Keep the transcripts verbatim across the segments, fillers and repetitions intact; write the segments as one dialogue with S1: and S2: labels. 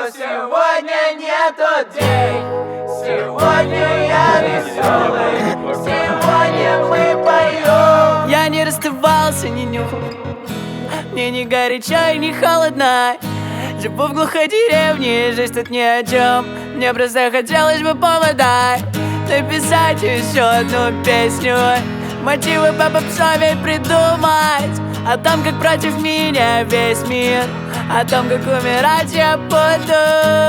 S1: сегодня не тот день. Сегодня я веселый, сегодня мы поем.
S2: Я не расставался, не нюхал, мне не горячо и не холодно. Живу в глухой деревне, жизнь тут ни о чем. Мне просто хотелось бы повода написать еще одну песню, мотивы по попсове придумать, о том, как против меня весь мир, о том, как умирать я буду.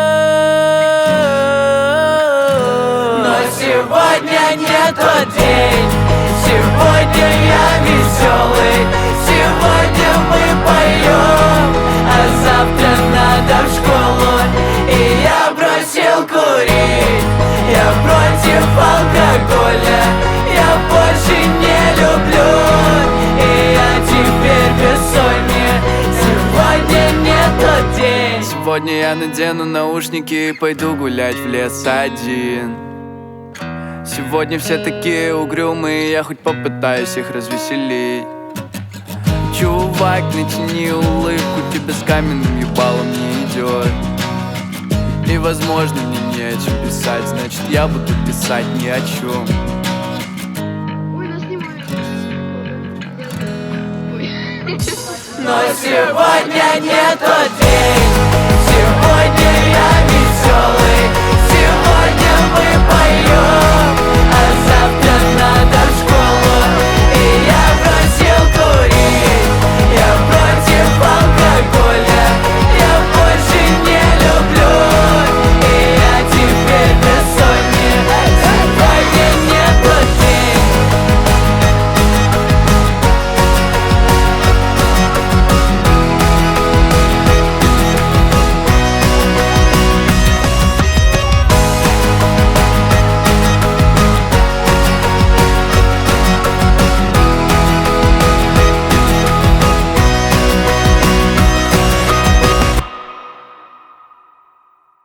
S1: Но сегодня не тот день. Сегодня я веселый, сегодня мы поем. А завтра надо в школу, и я бросил курить. Я против алкоголя, я больше не люблю. И я теперь бессонный, сегодня не тот день.
S2: Сегодня я надену наушники и пойду гулять в лес один. Сегодня все такие угрюмые, я хоть попытаюсь их развеселить. Чувак, натяни улыбку, тебе с каменным ебалом не идет. И возможно мне не о чем писать, значит я буду писать ни о чем.
S1: Но сегодня не тот день.